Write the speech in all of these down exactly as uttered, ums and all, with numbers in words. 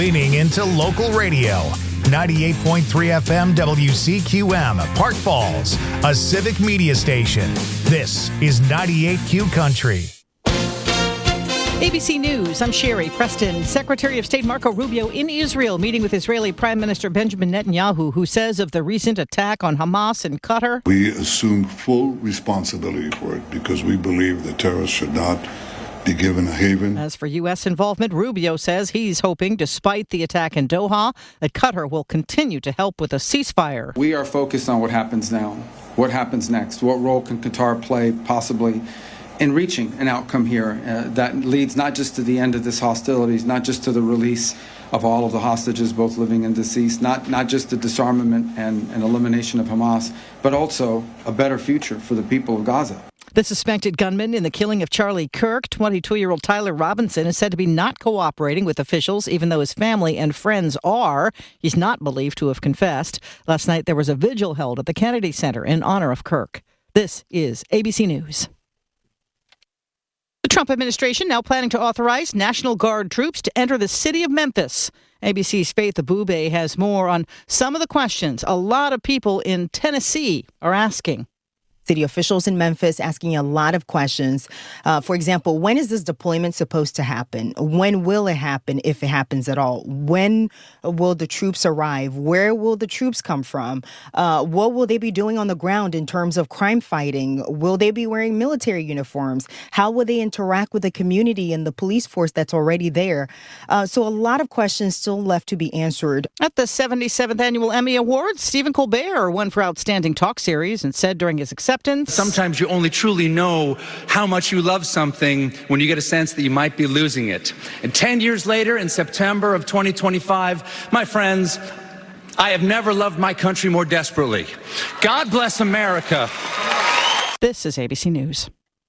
leaning into local radio. ninety-eight point three F M W C Q M, Park Falls, a civic media station. This is ninety-eight Q Country. A B C News, I'm Sherry Preston. Secretary of State Marco Rubio in Israel meeting with Israeli Prime Minister Benjamin Netanyahu, who says of the recent attack on Hamas in Qatar. We assume full responsibility for it because we believe that terrorists should not be given a haven. As for U S involvement, Rubio says he's hoping, despite the attack in Doha, that Qatar will continue to help with a ceasefire. We are focused on what happens now, what happens next, what role can Qatar play possibly in reaching an outcome here uh, that leads not just to the end of this hostilities, not just to the release of all of the hostages, both living and deceased, not not just the disarmament and, and elimination of Hamas, but also a better future for the people of Gaza. The suspected gunman in the killing of Charlie Kirk, twenty-two-year-old Tyler Robinson, is said to be not cooperating with officials, even though his family and friends are. He's not believed to have confessed. Last night, there was a vigil held at the Kennedy Center in honor of Kirk. This is A B C News. The Trump administration now planning to authorize National Guard troops to enter the city of Memphis. A B C's Faith Abube has more on some of the questions a lot of people in Tennessee are asking. City officials in Memphis asking a lot of questions. Uh, for example, when is this deployment supposed to happen? When will it happen, if it happens at all? When will the troops arrive? Where will the troops come from? Uh, what will they be doing on the ground in terms of crime fighting? Will they be wearing military uniforms? How will they interact with the community and the police force that's already there? Uh, so a lot of questions still left to be answered. At the seventy-seventh Annual Emmy Awards, Stephen Colbert won for Outstanding Talk Series and said during his acceptance, sometimes you only truly know how much you love something when you get a sense that you might be losing it. And ten years later, in September of twenty twenty-five, my friends, I have never loved my country more desperately. God bless America. This is A B C News.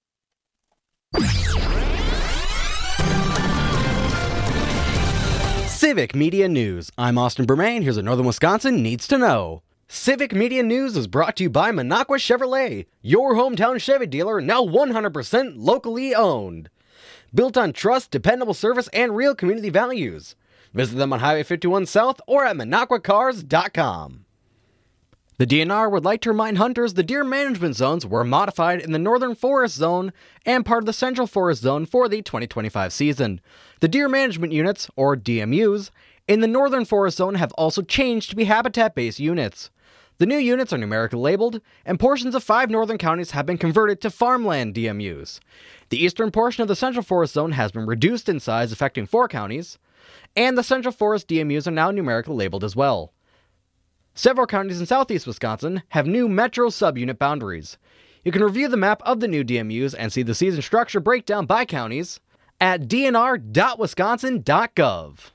Civic Media News. I'm Austin Bermain. Here's what Northern Wisconsin needs to know. Civic Media News is brought to you by Minocqua Chevrolet, your hometown Chevy dealer, now one hundred percent locally owned. Built on trust, dependable service, and real community values. Visit them on Highway fifty-one South or at minocqua cars dot com. The D N R would like to remind hunters the deer management zones were modified in the Northern Forest Zone and part of the Central Forest Zone for the twenty twenty-five season. The deer management units, or D M Us, in the Northern Forest Zone have also changed to be habitat-based units. The new units are numerically labeled, and portions of five northern counties have been converted to farmland D M Us. The eastern portion of the Central Forest Zone has been reduced in size, affecting four counties, and the Central Forest D M Us are now numerically labeled as well. Several counties in southeast Wisconsin have new metro subunit boundaries. You can review the map of the new D M Us and see the season structure breakdown by counties at d n r dot wisconsin dot gov.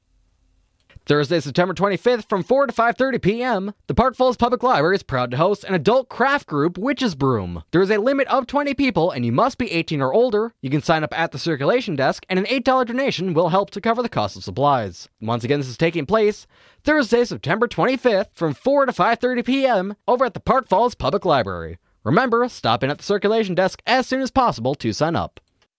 Thursday, September twenty-fifth, from four to five thirty p.m., the Park Falls Public Library is proud to host an adult craft group, Witch's Broom. There is a limit of twenty people, and you must be eighteen or older. You can sign up at the circulation desk, and an eight dollars donation will help to cover the cost of supplies. Once again, this is taking place Thursday, September twenty-fifth, from four to five thirty p.m., over at the Park Falls Public Library. Remember, stop in at the circulation desk as soon as possible to sign up.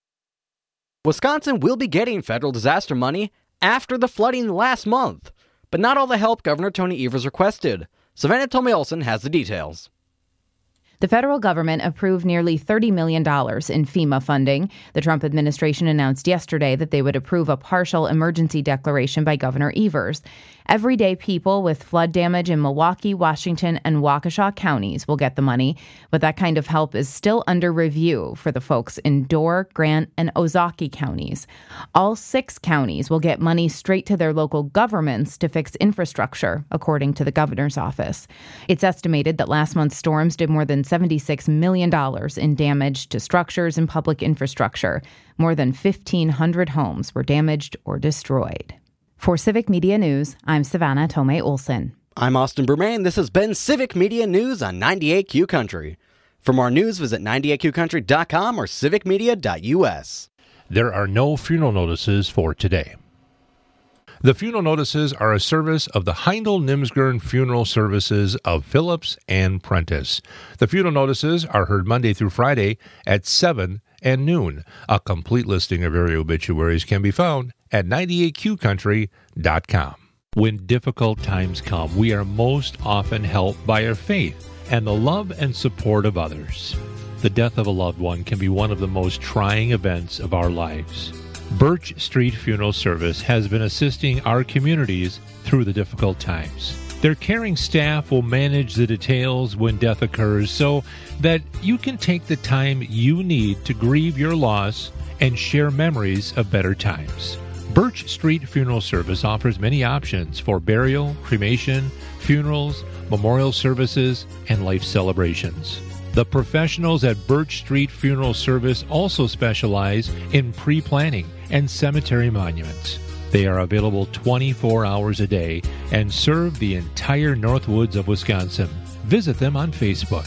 Wisconsin will be getting federal disaster money after the flooding last month, but not all the help Governor Tony Evers requested. Savannah Tomei Olson has the details. The federal government approved nearly thirty million dollars in FEMA funding. The Trump administration announced yesterday that they would approve a partial emergency declaration by Governor Evers. Everyday people with flood damage in Milwaukee, Washington, and Waukesha counties will get the money, but that kind of help is still under review for the folks in Door, Grant, and Ozaukee counties. All six counties will get money straight to their local governments to fix infrastructure, according to the governor's office. It's estimated that last month's storms did more than seventy-six million dollars in damage to structures and public infrastructure. More than fifteen hundred homes were damaged or destroyed. For Civic Media News, I'm Savannah Tomei Olson. I'm Austin Bermain. This has been Civic Media News on ninety-eight Q Country. For more news, visit ninety-eight q country dot com or civic media dot u s. There are no funeral notices for today. The funeral notices are a service of the Heindel Nimsgern Funeral Services of Phillips and Prentice. The funeral notices are heard Monday through Friday at seven and noon. A complete listing of area obituaries can be found at ninety-eight Q country dot com. When difficult times come, we are most often helped by our faith and the love and support of others. The death of a loved one can be one of the most trying events of our lives. Birch Street Funeral Service has been assisting our communities through the difficult times. Their caring staff will manage the details when death occurs so that you can take the time you need to grieve your loss and share memories of better times. Birch Street Funeral Service offers many options for burial, cremation, funerals, memorial services, and life celebrations. The professionals at Birch Street Funeral Service also specialize in pre-planning and cemetery monuments. They are available twenty-four hours a day and serve the entire Northwoods of Wisconsin. Visit them on Facebook.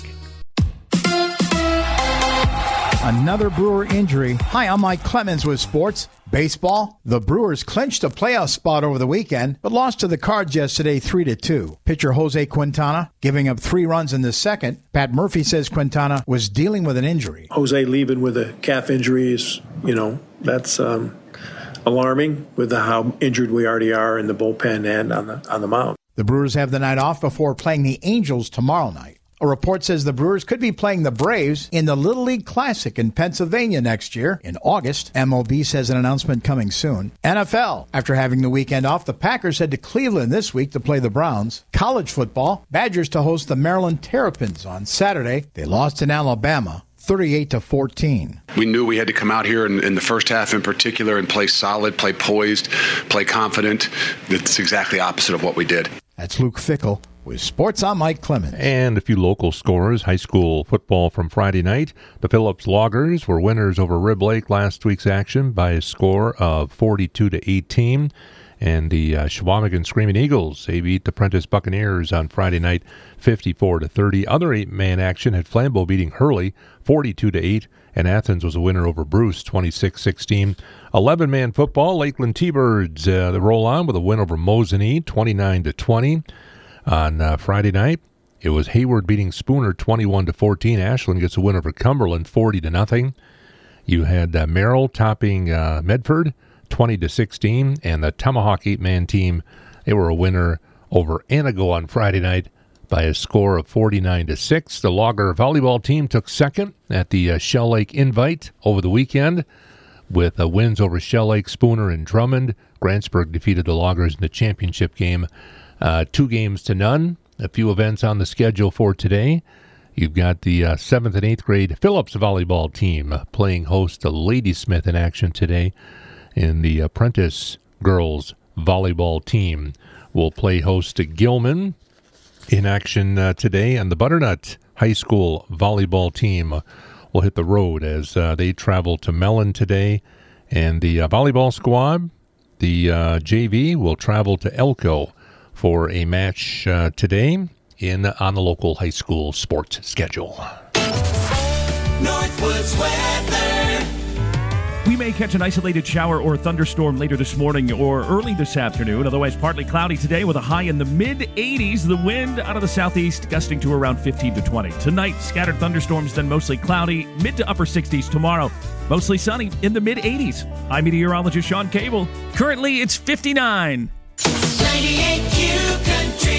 Another Brewer injury. Hi, I'm Mike Clemens with sports. Baseball. The Brewers clinched a playoff spot over the weekend, but lost to the Cards yesterday three to two. Pitcher Jose Quintana giving up three runs in the second. Pat Murphy says Quintana was dealing with an injury. Jose leaving with a calf injury is, you know, that's um, alarming with the, how injured we already are in the bullpen and on the on the mound. The Brewers have the night off before playing the Angels tomorrow night. A report says the Brewers could be playing the Braves in the Little League Classic in Pennsylvania next year in August. M L B says an announcement coming soon. N F L. After having the weekend off, the Packers head to Cleveland this week to play the Browns. College football. Badgers to host the Maryland Terrapins on Saturday. They lost in Alabama, thirty-eight to fourteen. We knew we had to come out here in, in the first half in particular and play solid, play poised, play confident. It's exactly opposite of what we did. That's Luke Fickell. With sports, I'm Mike Clemens. And a few local scores. High school football from Friday night. The Phillips Loggers were winners over Rib Lake last week's action by a score of forty-two to eighteen. And the uh, Shawamigan Screaming Eagles, they beat the Prentice Buccaneers on Friday night fifty-four to thirty. Other eight-man action had Flambeau beating Hurley forty-two to eight. And Athens was a winner over Bruce twenty-six sixteen. eleven-man football, Lakeland T-Birds, uh, they roll on with a win over Mosinee twenty-nine to twenty. On uh, Friday night, it was Hayward beating Spooner twenty-one to fourteen. Ashland gets a win over Cumberland forty to nothing. You had uh, Merrill topping uh, Medford twenty to sixteen, and the Tomahawk eight-man team, they were a winner over Anago on Friday night by a score of forty-nine to six. The Logger volleyball team took second at the uh, Shell Lake Invite over the weekend with uh, wins over Shell Lake, Spooner, and Drummond. Grantsburg defeated the Loggers in the championship game. Uh, two games to none. A few events on the schedule for today. You've got the uh, seventh and eighth grade Phillips volleyball team uh, playing host to Ladysmith in action today. And the Apprentice girls volleyball team will play host to Gilman in action uh, today. And the Butternut High School volleyball team uh, will hit the road as uh, they travel to Mellon today. And the uh, volleyball squad, the uh, J V, will travel to Elko for a match uh, today in on the local high school sports schedule. Northwoods weather. We may catch an isolated shower or thunderstorm later this morning or early this afternoon. Otherwise, partly cloudy today with a high in the mid eighties. The wind out of the southeast gusting to around fifteen to twenty. Tonight, scattered thunderstorms, then mostly cloudy, mid to upper sixties tomorrow. Mostly sunny in the mid eighties. I'm meteorologist Sean Cable. Currently, it's fifty-nine. ninety-eight Q Country.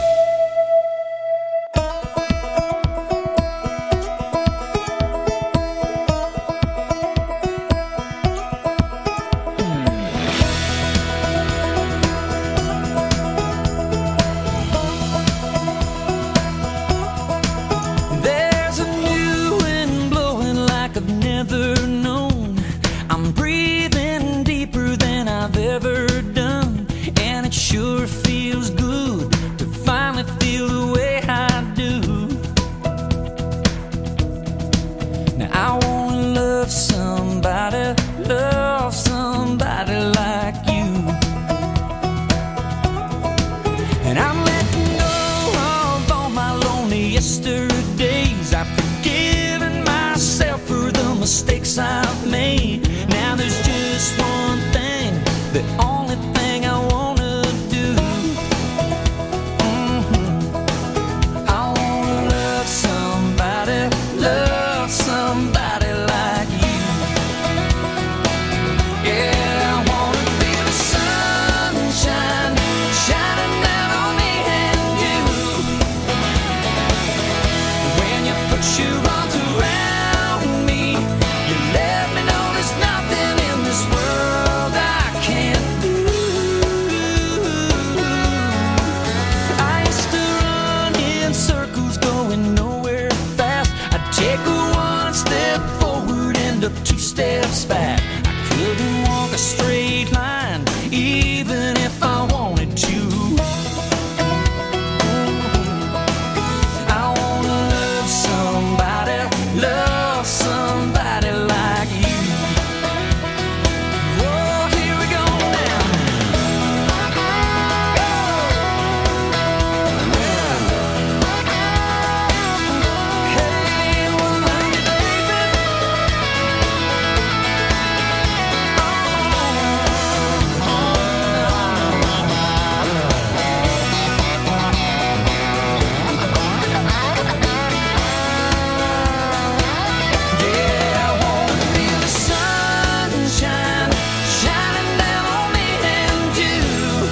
There's a new wind blowing like I've never known. I'm breathing deeper than I've ever done. And it sure feels good to finally feel the way I do. Now I wanna love somebody, love somebody like you. And I'm letting go of all my lonely yesterdays. I've forgiven myself for the mistakes I've made. Now there's just one thing, the only thing I want. Love somebody like you. a straight line, even if I wanted to. I wanna love somebody, love somebody like you. Oh, here we go now. Hey, well, love you, baby. Yeah, I wanna feel the sunshine shining down on me and you.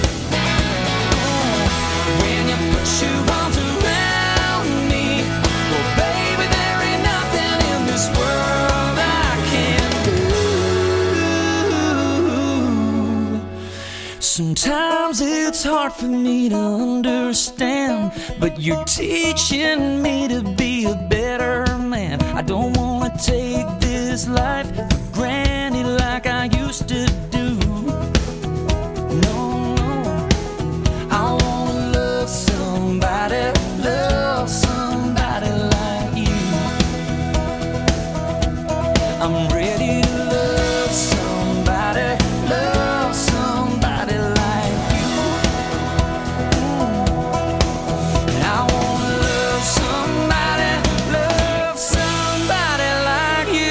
When you put your arms around me, well, baby, there ain't nothing in this world I can't do. Sometimes it's hard for me to understand, but you're teaching me to be a better man. I don't wanna take this life for granted like I used to do. No, no. I wanna love somebody, love somebody like you. I'm ready to love somebody, love somebody like you. And I wanna love somebody, love somebody like you.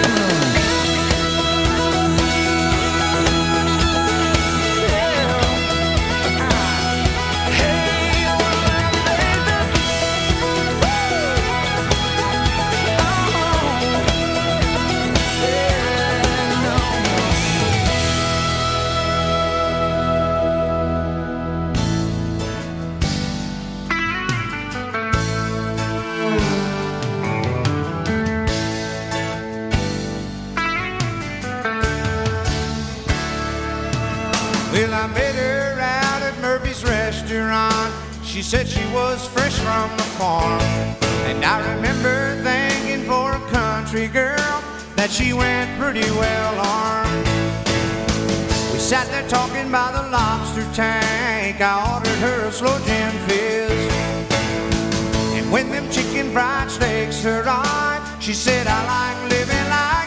Well, I met her out at Murphy's restaurant. She said she was fresh from the farm. And I remember thinking for a country girl that she went pretty well armed. We sat there talking by the lobster tank. I ordered her a slow gin fizz. And when them chicken fried steaks arrived, she said, I like living like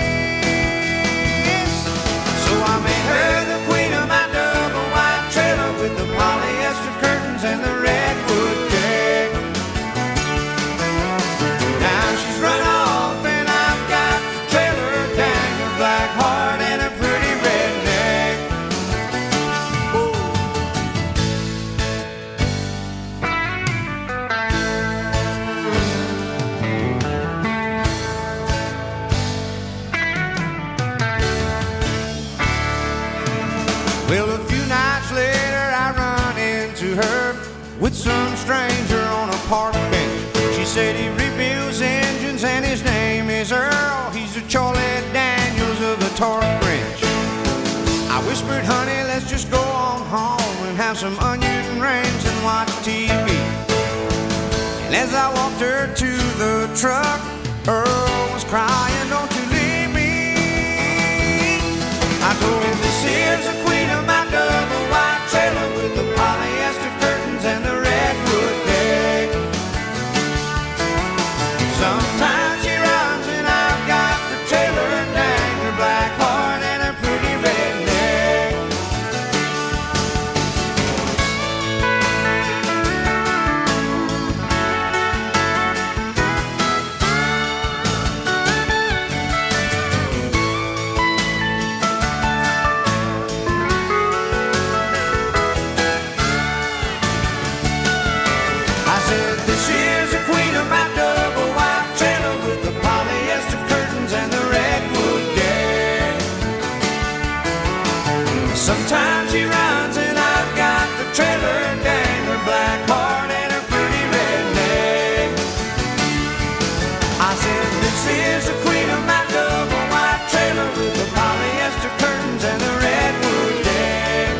this. So I made her the queen of my double wide trailer with the polyester curtains and the redwood deck. Now she's run off and I've got the trailer, dang her black heart and a pretty redneck. Woo. Well, a few nights later I run into her with some stranger on a park bench. She said he rebuilds engines and his name is Earl. He's a Charlie Daniels of a torque wrench. I whispered, honey, let's just go on home and have some onion rings and watch T V. And as I walked her to the truck, Earl was crying, don't you leave me. I told him this here's the queen of my double wide trailer with the polyester curtains and the redwood deck. Sometimes she runs and I've got the trailer, dang her black heart and a pretty redneck. I said, this here's the queen of my double wide trailer with the polyester curtains and the redwood deck. Sometimes she runs and I've got the trailer, dang her black heart and her pretty redneck. I said, this is the queen of my double wide trailer with the polyester curtains and the redwood deck.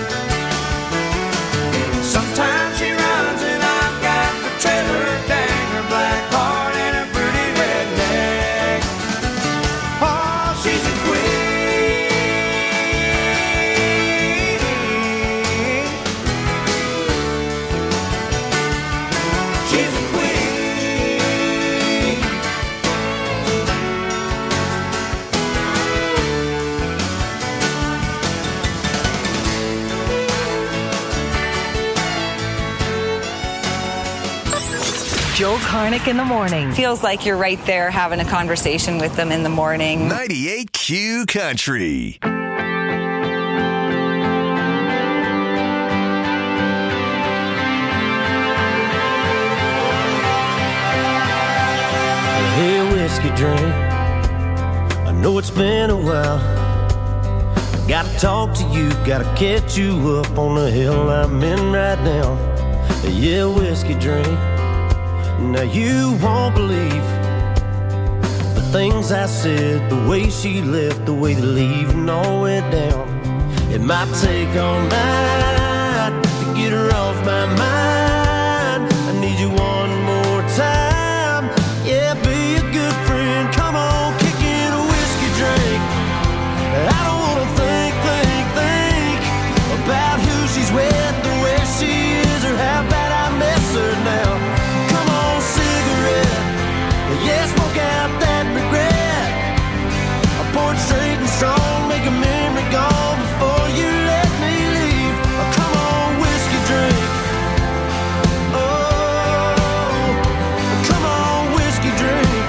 Sometimes she runs and I've got the trailer, dang her black heart and a pretty redneck. Oh, she's a queen. Joe Karnick in the morning. Feels like you're right there having a conversation with them in the morning. ninety-eight Q Country. Hey, whiskey drink, I know it's been a while. I gotta talk to you, gotta catch you up on the hill I'm in right now. Yeah, whiskey drink, now you won't believe the things I said, the way she left, the way the leaving all went down. It might take all night to get her off my mind. I need you one more time. Yeah, be a good friend. Come on, kick in a whiskey drink. I don't wanna think, think, think about who she's with, or where she is, or how bad I miss her now. Come on, cigarette. Yeah, smoke out that regret. I pour it straight and strong, make a memory gone before you let me leave. Oh, come on, whiskey drink. Oh, come on, whiskey drink.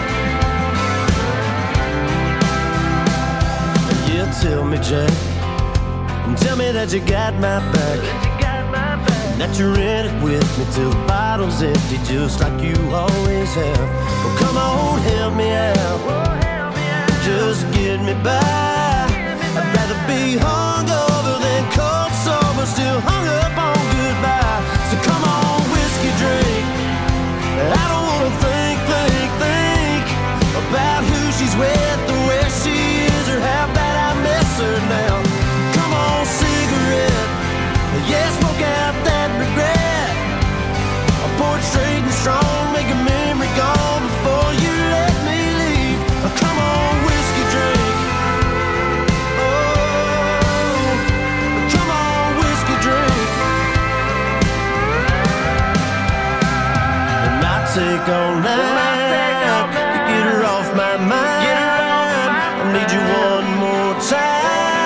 Yeah, tell me, Jack, and tell me that you got my back, that you're in it with me till the bottle's empty, just like you always have. Well, come on, help me out, just get me by. I'd rather be hungover than cold sober, still hung up on goodbye. So come on, whiskey drink. I don't wanna think, think, think about who she's with, or where she is, or how bad I miss her now. Come on, cigarette. Yeah, smoke out that regret. I pour it straight and strong, make a memory gone before you let me leave. Oh, come on, whiskey drink. Oh, come on, whiskey drink. And I take all night to get her off my mind. I need you one more time.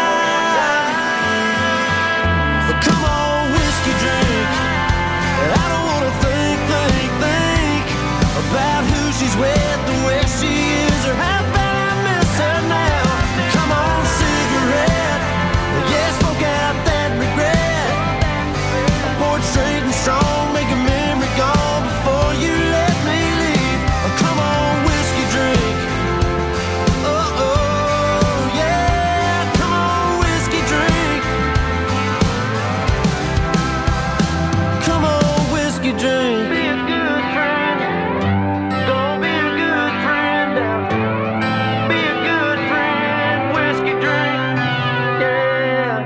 Come on, whiskey drink. I don't wanna think, think, think about who she's with, or where she is, or how bad I miss her now. Come on, cigarette. Yeah, smoke out that regret. I pour it straight and strong, make a memory gone before you let me leave. Oh, come on, whiskey drink. Oh, oh, yeah. Come on, whiskey drink. Come on, whiskey drink. Be a good friend. Don't be a good friend now. Be a good friend. Whiskey drink. Yeah.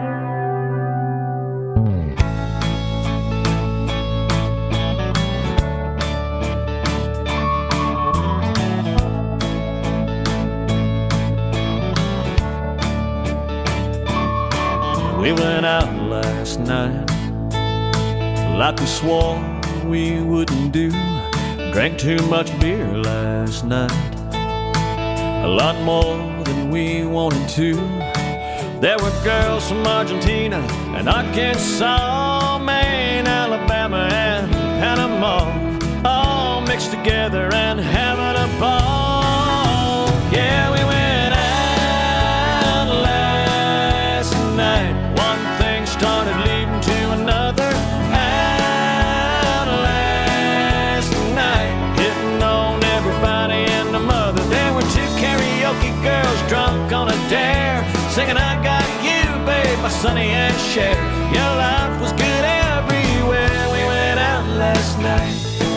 We went out last night like we swore we wouldn't do. Drank too much beer last night, a lot more than we wanted to. There were girls from Argentina and Arkansas, Maine, Alabama, and Panama, all mixed together and having a ball. Yeah, we went out last night. One thing started leading to another. Out last night, hitting on everybody and the mother. There were two karaoke girls drunk on a dare, singing I Got You, babe, by Sonny and Cher. Your life was good everywhere. We went out last night.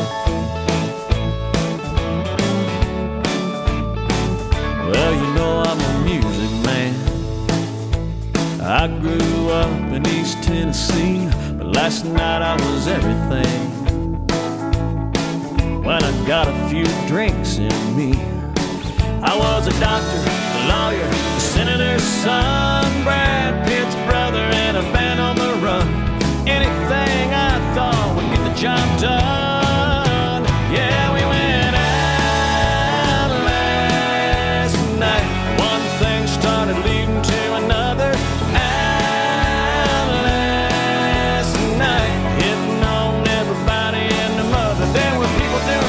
Well, you know I'm a music man. I grew up in East Tennessee, but last night I was everything. When I got a few drinks in me, I was a doctor, a lawyer, a senator's son, Brad Pitt's brother, and a band on the run. Anything I thought would get the job done. Yeah, we went out last night. One thing started leading to another. Out last night, hitting on everybody and the mother. There were people doing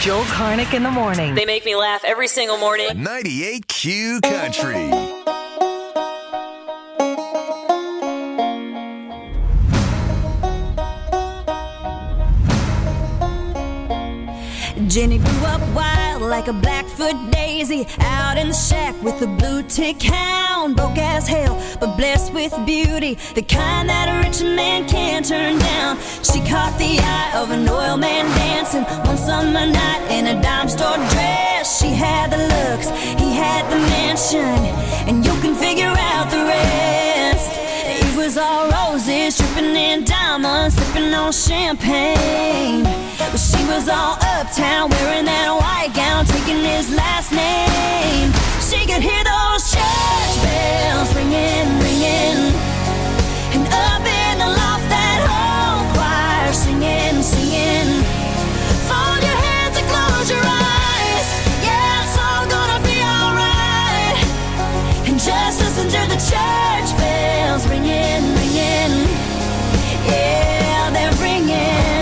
Joel Karnick in the morning. They make me laugh every single morning. ninety-eight Q Country. Jenny grew up wild like a Blackfoot daisy, out in the shack with a blue tick hound. Broke as hell, but blessed with beauty, the kind that a rich man can't turn down. She caught the eye of an oil man dancing one summer night in a dime store dress. She had the looks, he had the mansion, and you can figure out the rest. It was all roses, dripping in diamonds, sipping on champagne. But she was all uptown, wearing that white gown, taking his last name. She could hear those church bells ringing, ringing, and up in the loft that whole choir singing, singing. Fold your hands and close your eyes, yeah, it's all gonna be alright. And just listen to the church bells ringing, ringing, yeah, they're ringing.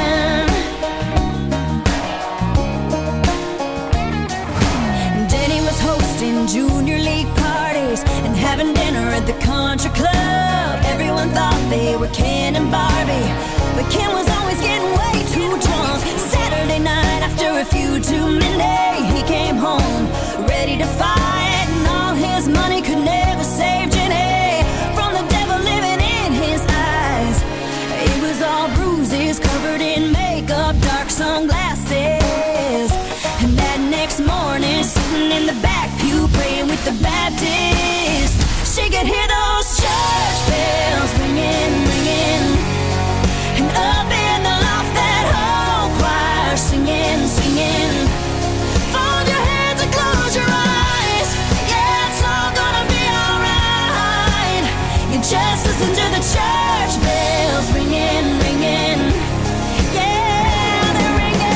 Junior league parties and having dinner at the country club. Everyone thought they were Ken and Barbie, but Ken was always getting way too drunk. Saturday night after a few too many, he came home ready to fight, and all his money could never save Jenny from the devil living in his eyes. It was all bruises, covered in makeup, dark sunglasses. And that next morning, sitting in the back pew, praying with the Baptist, she could hear those church bells ringing, ringing, and up in the loft that whole choir singing, singing. Fold your hands and close your eyes, yeah, it's all gonna be alright. You just listen to the church bells ringing, ringing, yeah, they're ringing.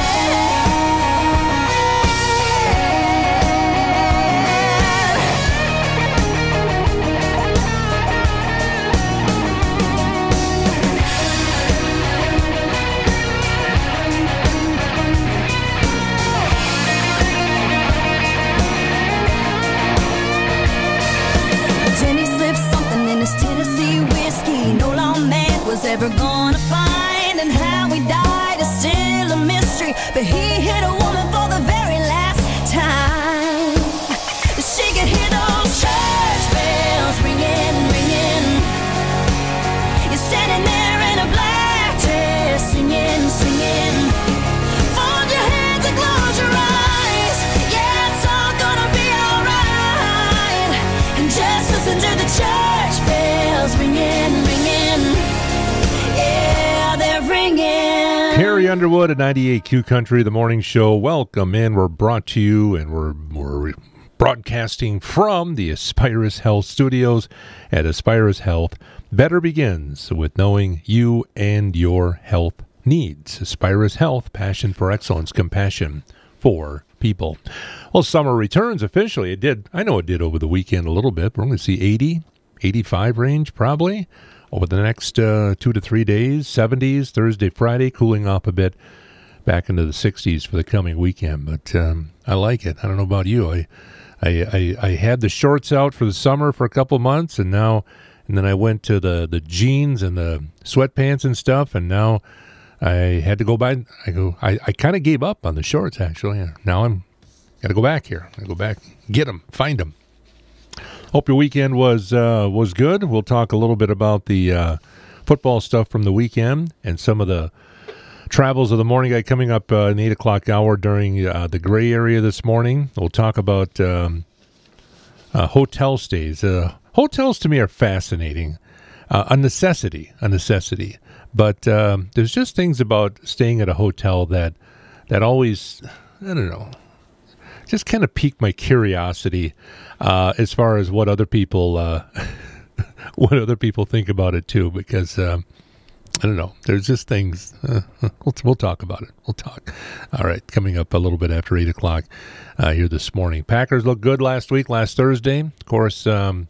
Tennessee whiskey, no lawman was ever gonna find, and how he died is still a mystery, but he hit a woman for the very last time. She could hear those church bells ringing, ringing. You're standing there in a black dress, singing, singing. Fold your hands and close your eyes, yeah, it's all gonna be alright. And just listen to the church bells ringing, ringing, yeah, they're ringing. Carrie Underwood at ninety-eight Q Country, the morning show. Welcome in. We're brought to you, and we're we're broadcasting from the Aspirus Health Studios at Aspirus Health. Better begins with knowing you and your health needs. Aspirus Health, passion for excellence, compassion for people. Well, summer returns officially. It did. I know it did over the weekend a little bit. We're going to see eighty, eighty-five range probably over the next uh, two to three days. seventies Thursday, Friday, cooling off a bit back into the sixties for the coming weekend. But um, I like it. I don't know about you. I, I, I, I had the shorts out for the summer for a couple months, and now, and then I went to the, the jeans and the sweatpants and stuff, and now I had to go by. I go. I, I kind of gave up on the shorts actually. Now I'm got to go back here. I go back, get them, find them. Hope your weekend was uh, was good. We'll talk a little bit about the uh, football stuff from the weekend and some of the travels of the morning guy coming up uh, in the eight o'clock hour during uh, the gray area this morning. We'll talk about um, uh, hotel stays. Uh, hotels to me are fascinating, uh, a necessity, a necessity. But um, there's just things about staying at a hotel that that always, I don't know, just kind of pique my curiosity uh, as far as what other people uh, what other people think about it too. Because um, I don't know, there's just things. Uh, we'll, we'll talk about it. We'll talk. All right, coming up a little bit after eight o'clock uh, here this morning. Packers looked good last week, last Thursday. Of course, um,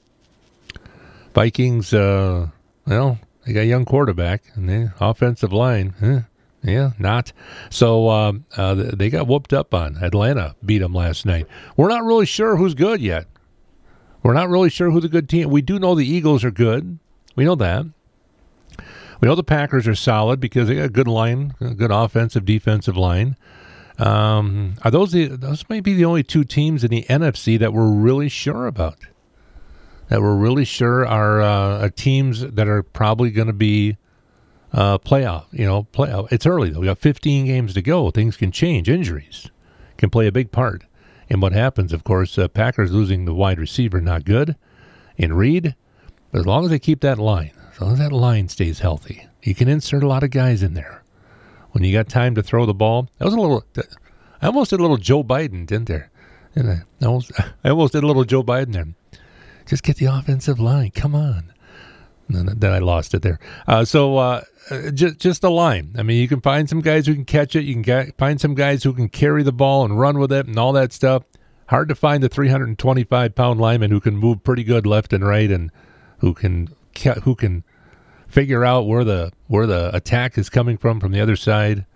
Vikings. Uh, well. They got a young quarterback, and the offensive line, eh, Yeah, not. So um, uh, they got whooped up on. Atlanta beat them last night. We're not really sure who's good yet. We're not really sure who the good team. We do know the Eagles are good. We know that. We know the Packers are solid because they got a good line, a good offensive, defensive line. Um, are those the, those may be the only two teams in the N F C that we're really sure about? That we're really sure are, uh, are teams that are probably going to be uh, playoff. You know, playoff. It's early though. We got fifteen games to go. Things can change. Injuries can play a big part in what happens. Of course, uh, Packers losing the wide receiver, not good. In Reed, but as long as they keep that line. As long as that line stays healthy, you can insert a lot of guys in there. When you got time to throw the ball, that was a little. I almost did a little Joe Biden, didn't there? And I almost, I almost did a little Joe Biden there. Just get the offensive line. Come on. And then I lost it there. Uh, so uh, just just the line. I mean, you can find some guys who can catch it. You can get, find some guys who can carry the ball and run with it and all that stuff. Hard to find the three hundred twenty-five pound lineman who can move pretty good left and right and who can. who can figure out where the where the attack is coming from from the other side.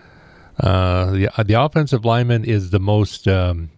Uh, the the offensive lineman is the most. Um,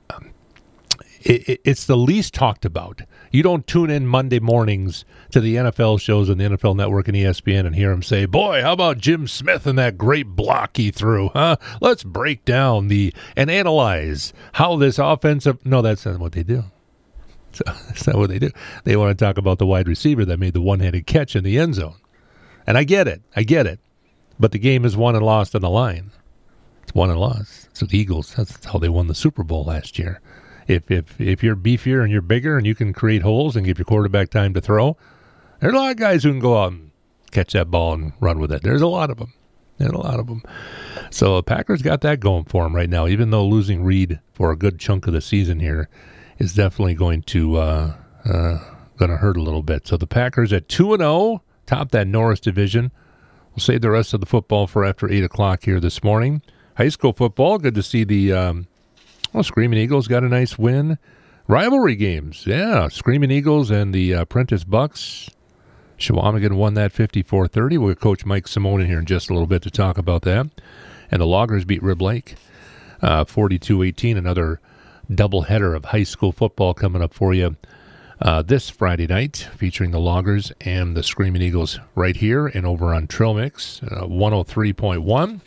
it, it, it's the least talked about. You don't tune in Monday mornings to the N F L shows on the N F L Network and E S P N and hear him say, "Boy, how about Jim Smith and that great block he threw? Huh? Let's break down the and analyze how this offensive." No, that's not what they do. So that's not what they do. They want to talk about the wide receiver that made the one-handed catch in the end zone. And I get it. I get it. But the game is won and lost on the line. It's won and lost. So the Eagles, that's how they won the Super Bowl last year. If if if you're beefier and you're bigger and you can create holes and give your quarterback time to throw, there's a lot of guys who can go out and catch that ball and run with it. There's a lot of them. There's a lot of them. So the Packers got that going for them right now, even though losing Reed for a good chunk of the season here is definitely going to uh, uh, going to hurt a little bit. So the Packers at two and zero, top that Norris division. We'll save the rest of the football for after eight o'clock here this morning. High school football, good to see the um, well, Screaming Eagles got a nice win. Rivalry games, yeah, Screaming Eagles and the uh, Prentice Bucks. Shawamigan won that fifty-four thirty. We'll get Coach Mike Simone in here in just a little bit to talk about that. And the Loggers beat Rib Lake uh, forty-two eighteen, another doubleheader of high school football coming up for you uh, this Friday night, featuring the Loggers and the Screaming Eagles right here and over on Trail Mix, uh, one oh three point one.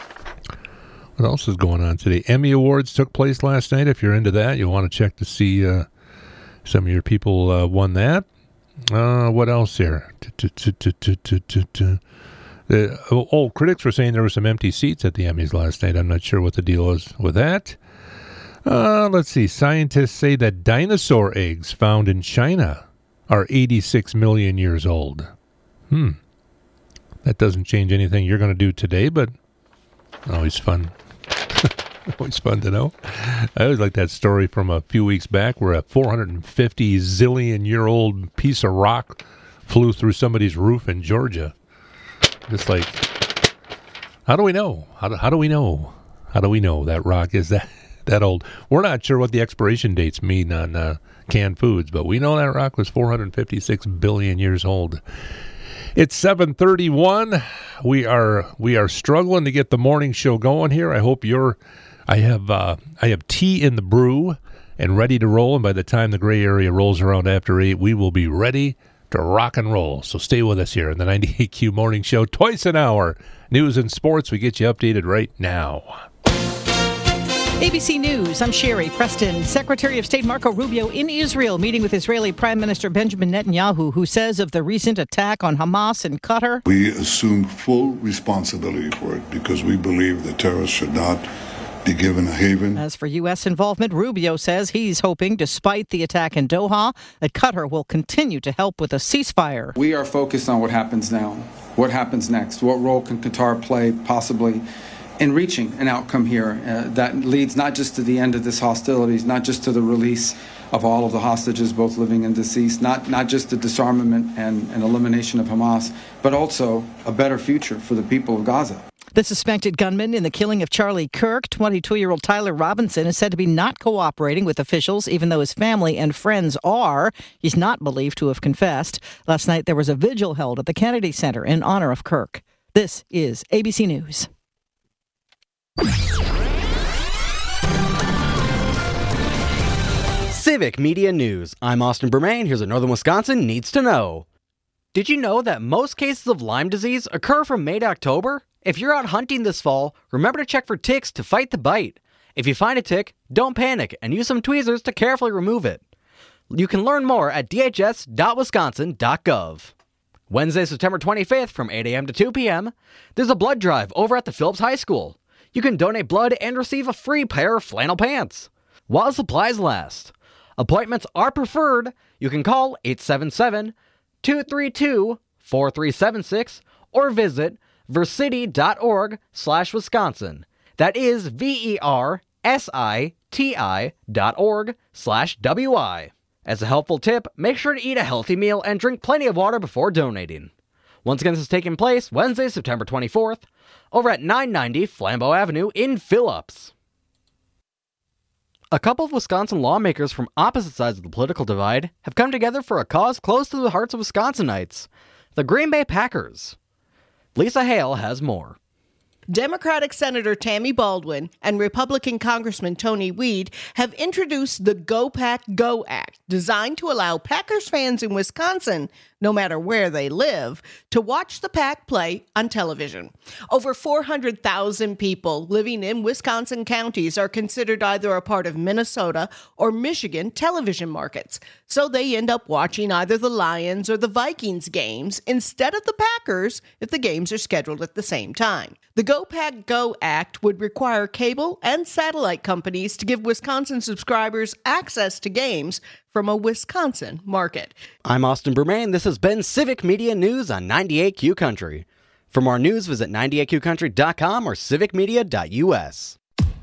What else is going on today? Emmy Awards took place last night. If you're into that, you'll want to check to see uh, some of your people uh, won that. Uh, what else here? Oh, critics were saying there were some empty seats at the Emmys last night. I'm not sure what the deal is with that. Uh, let's see. Scientists say that dinosaur eggs found in China are eighty-six million years old. Hmm. That doesn't change anything you're going to do today, but always fun. Always fun to know. I always like that story from a few weeks back where a four hundred fifty zillion year old piece of rock flew through somebody's roof in Georgia. Just like, how do we know? How do, how do we know? How do we know that rock is that? That old. We're not sure what the expiration dates mean on uh, canned foods, but we know that rock was four hundred fifty-six billion years old. It's seven thirty-one. We are we are struggling to get the morning show going here. I hope you're. I have uh, I have tea in the brew and ready to roll. And by the time the gray area rolls around after eight, we will be ready to rock and roll. So stay with us here in the ninety-eight Q Morning Show, twice an hour. News and sports. We get you updated right now. A B C News, I'm Sherry Preston. Secretary of State Marco Rubio in Israel meeting with Israeli Prime Minister Benjamin Netanyahu, who says of the recent attack on Hamas in Qatar. We assume full responsibility for it because we believe that terrorists should not be given a haven. As for U S involvement, Rubio says he's hoping, despite the attack in Doha, that Qatar will continue to help with a ceasefire. We are focused on what happens now. What happens next? What role can Qatar play possibly in reaching an outcome here uh, that leads not just to the end of this hostilities, not just to the release of all of the hostages, both living and deceased, not, not just the disarmament and, and elimination of Hamas, but also a better future for the people of Gaza. The suspected gunman in the killing of Charlie Kirk, twenty-two-year-old Tyler Robinson, is said to be not cooperating with officials, even though his family and friends are. He's not believed to have confessed. Last night, there was a vigil held at the Kennedy Center in honor of Kirk. This is A B C News. Civic Media News. I'm Austin Bermain. Here's what Northern Wisconsin needs to know. Did you know that most cases of Lyme disease occur from May to October? If you're out hunting this fall, remember to check for ticks to fight the bite. If you find a tick, don't panic and use some tweezers to carefully remove it. You can learn more at d h s dot wisconsin dot gov. Wednesday, September twenty-fifth from eight a.m. to two p.m., there's a blood drive over at the Phillips High School. You can donate blood and receive a free pair of flannel pants while supplies last. Appointments are preferred. You can call eight seven seven, two three two, four three seven six or visit versity.org slash Wisconsin. That is V-E-R-S-I-T-I dot org slash W-I. As a helpful tip, make sure to eat a healthy meal and drink plenty of water before donating. Once again, this is taking place Wednesday, September twenty-fourth, over at nine ninety Flambeau Avenue in Phillips. A couple of Wisconsin lawmakers from opposite sides of the political divide have come together for a cause close to the hearts of Wisconsinites, the Green Bay Packers. Lisa Hale has more. Democratic Senator Tammy Baldwin and Republican Congressman Tony Weed have introduced the Go Pack Go Act, designed to allow Packers fans in Wisconsin, no matter where they live, to watch the Pack play on television. Over four hundred thousand people living in Wisconsin counties are considered either a part of Minnesota or Michigan television markets, so they end up watching either the Lions or the Vikings games instead of the Packers if the games are scheduled at the same time. The Go Pack Go Act would require cable and satellite companies to give Wisconsin subscribers access to games from a Wisconsin market. I'm Austin Bermain. This has been Civic Media News on ninety-eight Q Country. For more news, visit ninety-eight q country dot com or civic media dot u s.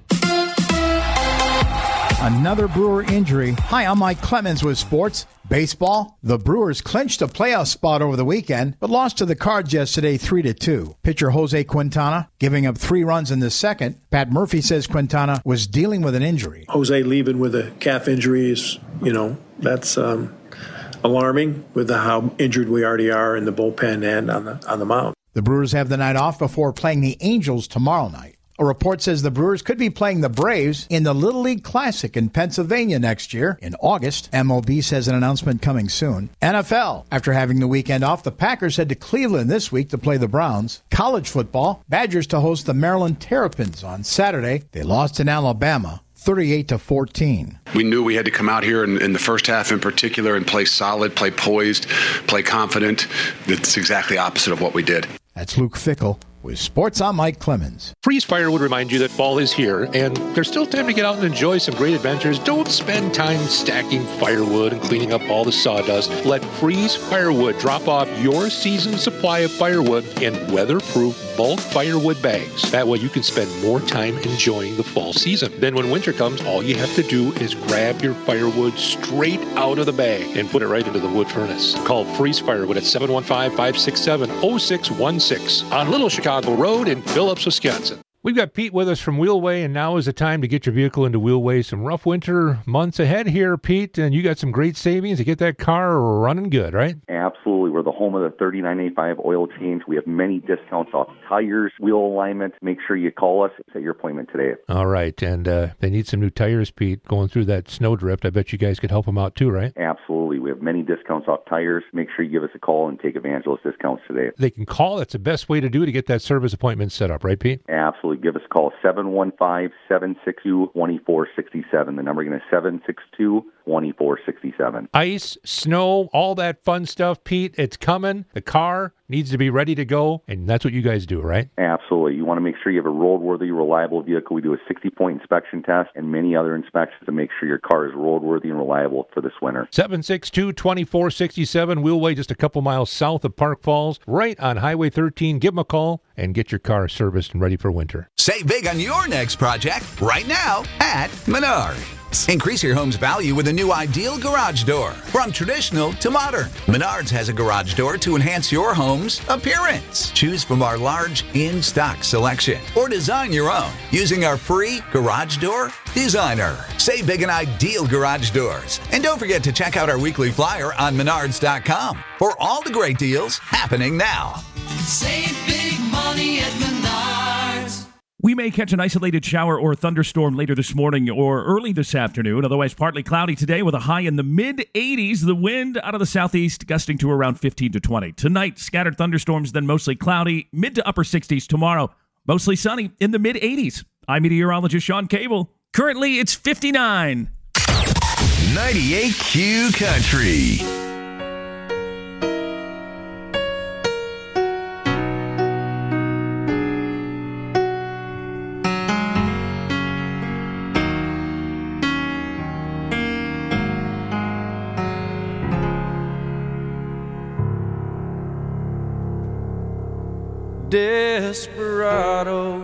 Another Brewer injury. Hi, I'm Mike Clemens with sports. Baseball. The Brewers clinched a playoff spot over the weekend, but lost to the Cards yesterday three to two. Pitcher Jose Quintana giving up three runs in the second. Pat Murphy says Quintana was dealing with an injury. Jose leaving with a calf injury is, you know, that's um, alarming with the, how injured we already are in the bullpen and on the on the mound. The Brewers have the night off before playing the Angels tomorrow night. A report says the Brewers could be playing the Braves in the Little League Classic in Pennsylvania next year in August. M L B says an announcement coming soon. N F L. After having the weekend off, the Packers head to Cleveland this week to play the Browns. College football. Badgers to host the Maryland Terrapins on Saturday. They lost in Alabama, thirty-eight to fourteen. We knew we had to come out here in, in the first half in particular and play solid, play poised, play confident. That's exactly opposite of what we did. That's Luke Fickell. With Sports, I'm Mike Clemens. Freeze Fire would remind you that fall is here, and there's still time to get out and enjoy some great adventures. Don't spend time stacking firewood and cleaning up all the sawdust. Let Freeze Firewood drop off your season's supply of firewood in weatherproof bulk firewood bags. That way you can spend more time enjoying the fall season. Then when winter comes, all you have to do is grab your firewood straight out of the bag and put it right into the wood furnace. Call Freeze Firewood at seven one five, five six seven, zero six one six on Little Chicago Road in Phillips, Wisconsin. We've got Pete with us from Wheelway, and now is the time to get your vehicle into Wheelway. Some rough winter months ahead here, Pete, and you got some great savings to get that car running good, right? Absolutely. We're the home of the thirty-nine eighty-five oil change. We have many discounts off tires, wheel alignment. Make sure you call us. Set your appointment today. All right, and uh, they need some new tires, Pete, going through that snowdrift. I bet you guys could help them out too, right? Absolutely. We have many discounts off tires. Make sure you give us a call and take advantage of those discounts today. They can call. That's the best way to do it to get that service appointment set up, right, Pete? Absolutely. Give us a call, seven one five, seven six two, two four six seven. The number again is seven six two, two four six seven. Ice, snow, all that fun stuff, Pete. It's coming. The car needs to be ready to go, and that's what you guys do, right? Absolutely. You want to make sure you have a roadworthy, reliable vehicle. We do a sixty-point inspection test and many other inspections to make sure your car is roadworthy and reliable for this winter. seven six two, two four six seven, Wheelway, just a couple miles south of Park Falls, right on Highway thirteen. Give them a call and get your car serviced and ready for winter. Save big on your next project right now at Menards. Increase your home's value with a new Ideal garage door. From traditional to modern, Menards has a garage door to enhance your home's appearance. Choose from our large in-stock selection or design your own using our free Garage Door Designer. Save big on Ideal garage doors. And don't forget to check out our weekly flyer on menards dot com for all the great deals happening now. Save big money. me at Menards. We may catch an isolated shower or thunderstorm later this morning or early this afternoon. Otherwise, partly cloudy today with a high in the mid eighties. The wind out of the southeast gusting to around fifteen to twenty. Tonight, scattered thunderstorms, then mostly cloudy. Mid to upper sixties tomorrow. Mostly sunny in the mid eighties. I'm meteorologist Sean Cable. Currently, it's fifty-nine. ninety-eight Q Country. Desperado,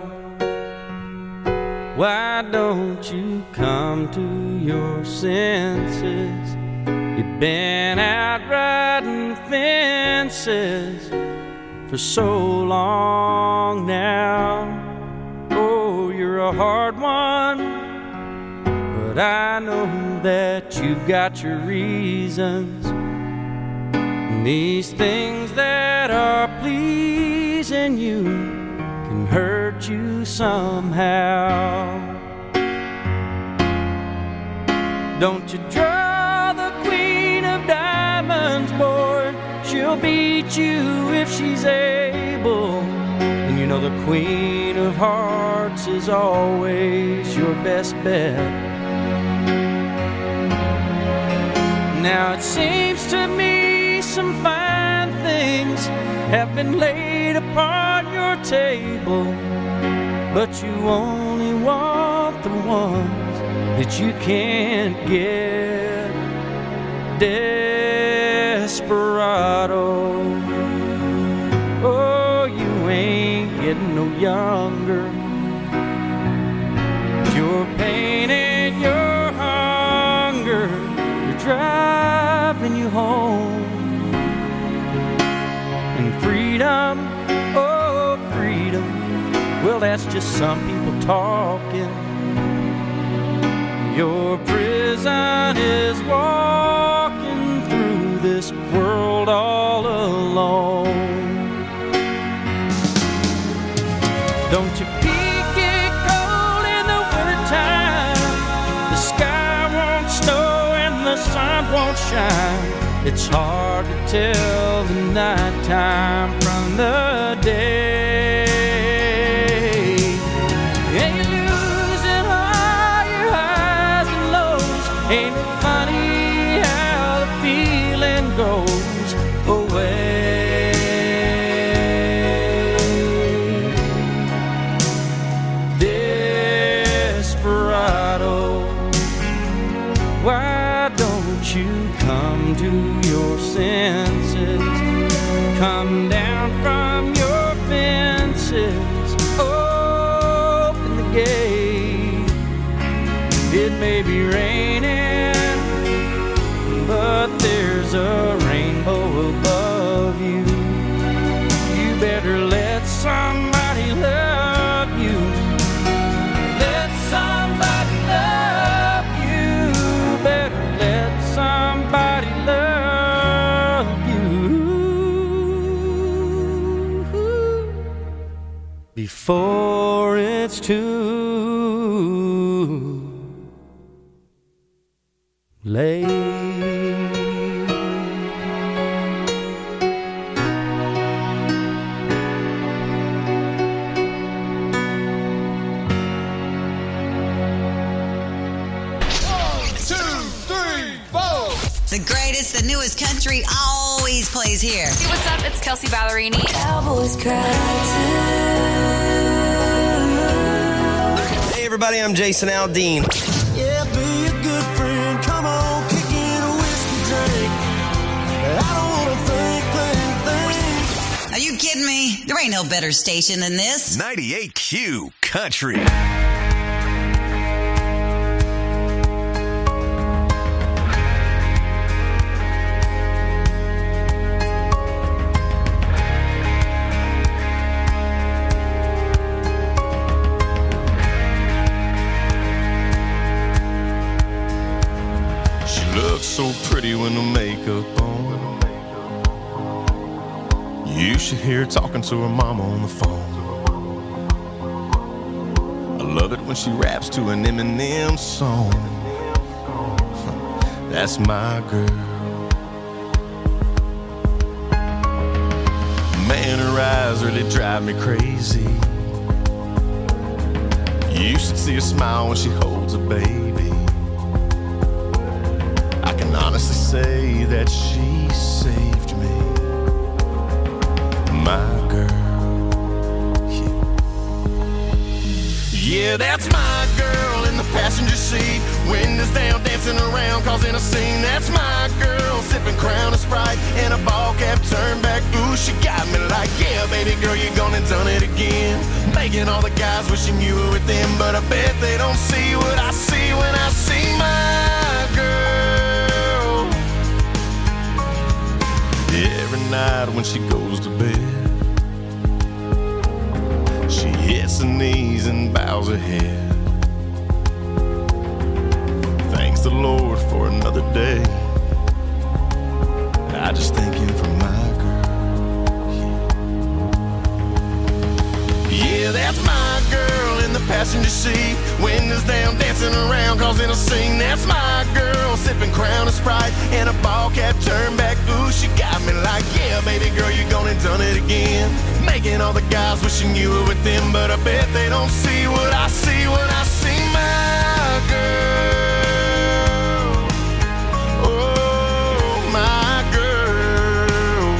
why don't you come to your senses? You've been out riding fences for so long now. Oh, you're a hard one, but I know that you've got your reasons. And these things that are pleasing you can hurt you somehow. Don't you draw the queen of diamonds, boy. She'll beat you if she's able. And you know the queen of hearts is always your best bet. Now it seems to me some fine things have been laid upon your table, but you only want the ones that you can't get. Desperado, oh, you ain't getting no younger. Your pain and your hunger, you're driving you home. Freedom, oh freedom, well that's just some people talking. Your prison is walking through this world all alone. Don't you peek get cold in the wintertime? The sky won't snow and the sun won't shine. It's hard to tell the nighttime from the day. And you're losing all your highs and lows. Ain't it funny how the feeling goes away? Desperado, why don't you come to your senses? Come down from your fences, open the gate. It may be raining, but there's a rainbow above you. You better let somebody love you. Let somebody love you. Better let somebody love you before it's too late. The greatest, the newest country always plays here. Hey, what's up? It's Kelsey Ballerini. Cowboys cry too. Hey everybody, I'm Jason Aldean. Yeah, be a good friend. Come on, kick in a whiskey drink. I don't wanna think, think, think. Are you kidding me? There ain't no better station than this. ninety-eight Q Country. So pretty when the makeup on. You should hear her talking to her mama on the phone. love it when she raps to an Eminem song. That's my girl. Man, her eyes really drive me crazy. You should see her smile when she holds a baby. I can honestly say that she saved me. My girl, yeah. Yeah, that's my girl in the passenger seat. Windows down, dancing around, causing a scene. That's my girl, sipping Crown and Sprite and a ball cap turned back. Ooh, she got me like, yeah, baby girl, you gone and done it again. Making all the guys wishing you were with them, but I bet they don't see what I see when I see my girl. Every night when she goes to bed, she hits her knees and bows her head. Thanks the Lord for another day. I just thank him for my girl. Yeah, yeah, that's my girl in the passenger seat. Windows down, dancing around, causing a scene. That's my girl, sipping Crown and Sprite and a ball cap turned back. Ooh, she got me like, yeah, baby girl, you gone and done it again. Making all the guys wishing you were with them, but I bet they don't see what I see when I see my girl. Oh, my girl.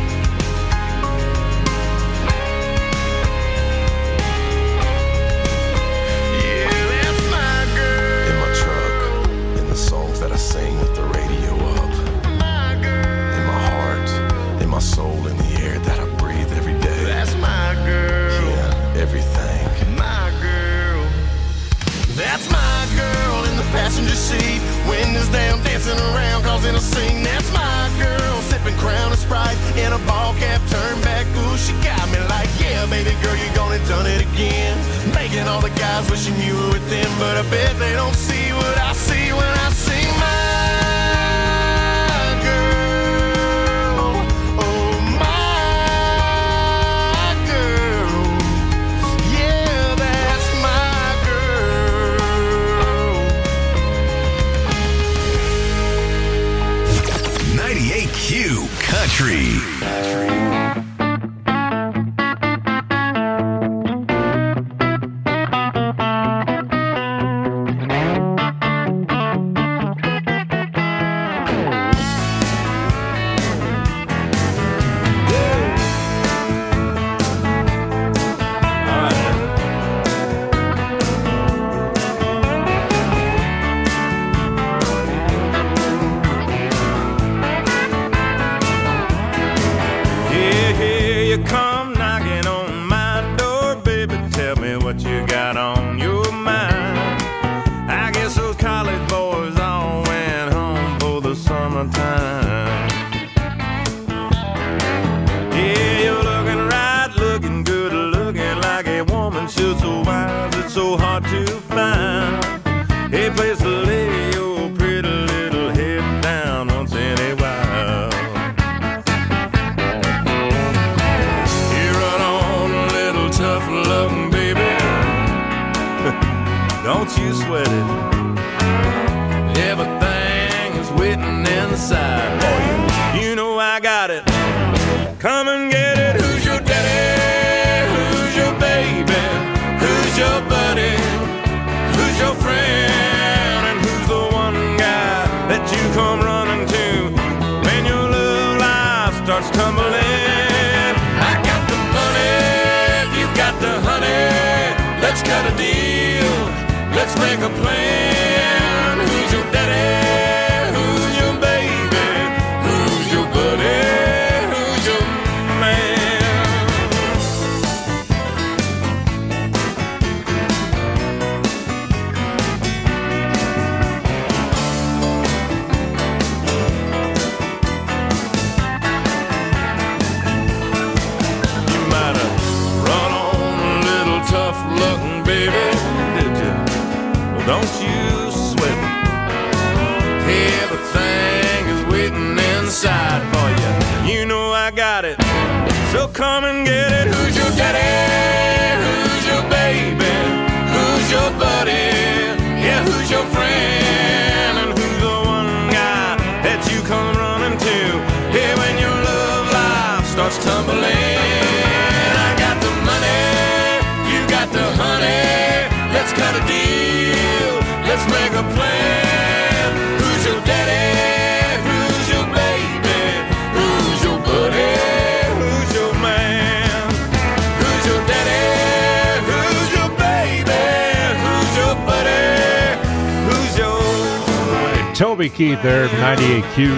Yeah, that's my girl. In my truck, in the songs that I sing with the radio up. My girl. In my heart, in my soul, in the air that I breathe every day. That's my girl. Yeah, everything. My girl. That's my girl in the passenger seat. Windows down, dancing around, causing a scene. That's my girl, sipping Crown and Sprite in a ball cap turned back. Ooh, she got me like, yeah, baby girl, you gone and done it again. Making all the guys wishing you were with them, but I bet they don't see what I see when I see my girl. Oh, my girl. Yeah, that's my girl. ninety-eight Q Country. Yeah, here you come knocking on my door, baby. Tell me what you got on your mind. I guess those college boys all went home for the summertime. Yeah, you're looking right, looking good, looking like a woman should. So wise, it's so hard to find a place to lay your pretty little head down once in a while. You run on a little tough loving, baby. Don't you sweat it. Everything is waiting inside for you. You know I got it. Come and get it. Who's your daddy? Who's your baby? Who's your buddy? Who's your friend? And who's the one guy that you come running to when your love life starts tumbling? I got the money, you've got the honey. Let's cut a deal, let's make a plan. Who's your daddy? Who's your baby? Who's your buddy? Who's your man? You might have run on a little tough looking, baby, did you? Well, don't you sweat it. Everything is waiting inside for you. You know I got it. So come and get it. Who's your daddy? Who's your baby? Who's starts tumbling. I got the money, you got the honey. Let's cut a deal, let's make a plan. Who's your daddy? Who's your baby? Who's your buddy? Who's your man? Who's your daddy? Who's your baby? Who's your buddy? Who's your... Toby Keith there, ninety-eight Q.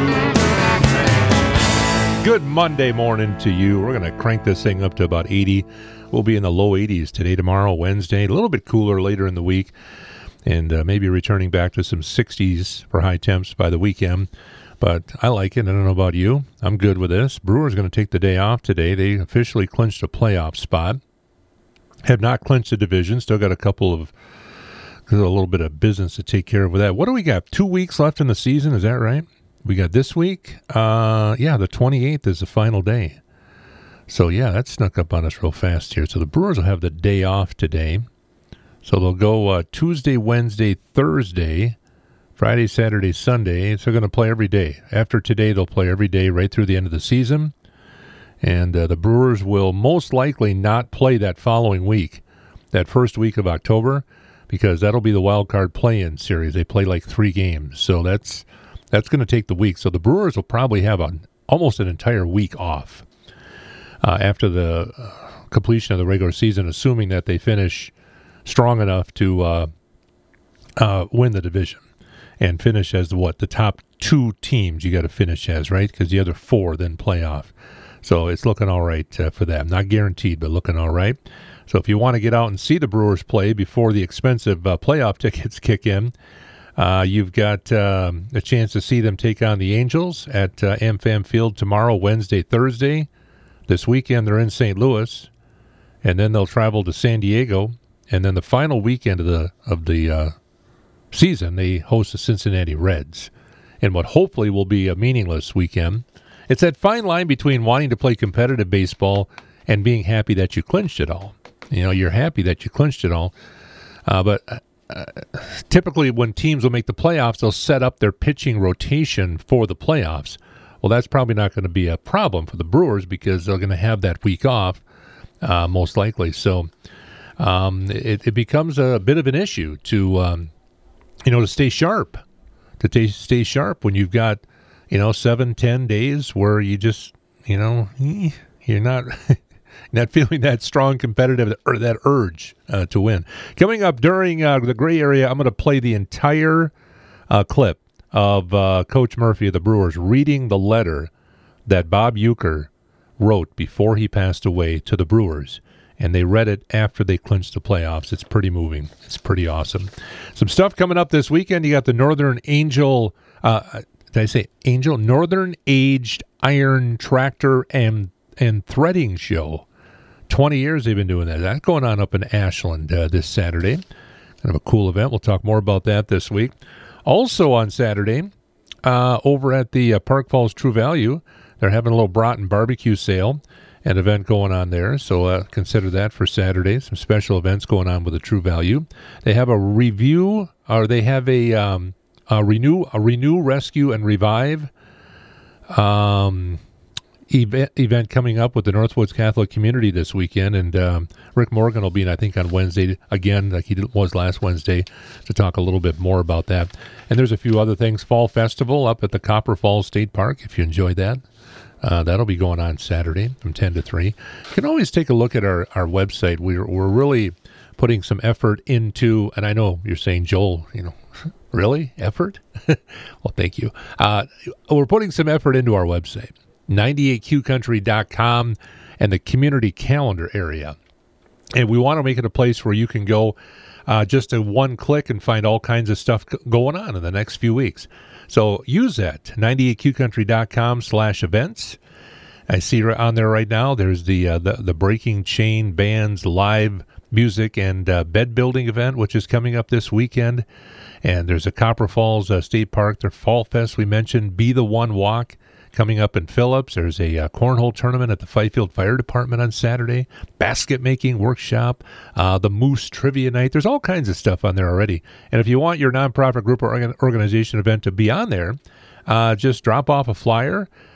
Good Monday morning to you. We're going to crank this thing up to about eighty. We'll be in the low eighties today, tomorrow, Wednesday. A little bit cooler later in the week. And uh, maybe returning back to some sixties for high temps by the weekend. But I like it. I don't know about you. I'm good with this. Brewers going to take the day off today. They officially clinched a playoff spot. Have not clinched the division. Still got a couple of, a little bit of business to take care of with that. What do we got? Two weeks left in the season. Is that right? We got this week. Uh, yeah, the twenty-eighth is the final day. So, yeah, that snuck up on us real fast here. So the Brewers will have the day off today. So they'll go uh, Tuesday, Wednesday, Thursday, Friday, Saturday, Sunday. So they're going to play every day. After today, they'll play every day right through the end of the season. And uh, the Brewers will most likely not play that following week, that first week of October, because that'll be the wild card play-in series. They play like three games. So that's that's going to take the week. So the Brewers will probably have a, almost an entire week off uh, after the uh, completion of the regular season, assuming that they finish strong enough to uh, uh, win the division and finish as the, what, the top two teams you got to finish as, right? Because the other four then play off. So it's looking all right uh, for them. Not guaranteed, but looking all right. So if you want to get out and see the Brewers play before the expensive uh, playoff tickets kick in, uh, you've got um, a chance to see them take on the Angels at uh, AmFam Field tomorrow, Wednesday, Thursday. This weekend they're in Saint Louis, and then they'll travel to San Diego. And then the final weekend of the of the uh, season, they host the Cincinnati Reds in what hopefully will be a meaningless weekend. It's that fine line between wanting to play competitive baseball and being happy that you clinched it all. You know, you're happy that you clinched it all. Uh, but uh, typically when teams will make the playoffs, they'll set up their pitching rotation for the playoffs. Well, that's probably not going to be a problem for the Brewers because they're going to have that week off, uh, most likely. So um, it, it becomes a bit of an issue to, um, you know, to stay sharp, to t- stay sharp when you've got, you know, seven, ten days where you just, you know, you're not not feeling that strong competitive or that urge uh, to win. Coming up during uh, the gray area, I'm going to play the entire uh, clip of uh, Coach Murphy of the Brewers reading the letter that Bob Uecker wrote before he passed away to the Brewers. And they read it after they clinched the playoffs. It's pretty moving. It's pretty awesome. Some stuff coming up this weekend. You got the Northern Angel, uh, did I say Angel? Northern Aged Iron Tractor and and Threading Show. twenty years they've been doing that. That's going on up in Ashland uh, this Saturday. Kind of a cool event. We'll talk more about that this week. Also on Saturday, uh, over at the uh, Park Falls True Value, they're having a little Broughton barbecue sale. An event going on there, so uh, consider that for Saturday. Some special events going on with the True Value. They have a review, or they have a, um, a renew, a renew, rescue, and revive um, event, event coming up with the Northwoods Catholic community this weekend. And um, Rick Morgan will be in, I think, on Wednesday again, like he was last Wednesday, to talk a little bit more about that. And there's a few other things. Fall Festival up at the Copper Falls State Park, if you enjoyed that. Uh, that'll be going on Saturday from ten to three. You can always take a look at our, our website. We're, we're really putting some effort into, and I know you're saying, Joel, you know, really? Effort? Well, thank you. Uh, we're putting some effort into our website, ninety-eight q country dot com, and the community calendar area. And we want to make it a place where you can go uh, just a one click and find all kinds of stuff going on in the next few weeks. So use that, ninety-eight q country dot com slash events. I see on there right now, there's the uh, the, the Breaking Chain Band's live music and uh, bed building event, which is coming up this weekend. And there's a Copper Falls uh, State Park, their Fall Fest we mentioned, Be the One Walk coming up in Phillips. There's a uh, cornhole tournament at the Fifield Fire Department on Saturday, basket making workshop, uh, the Moose Trivia Night. There's all kinds of stuff on there already. And if you want your nonprofit group or organ- organization event to be on there, uh, just drop off a flyer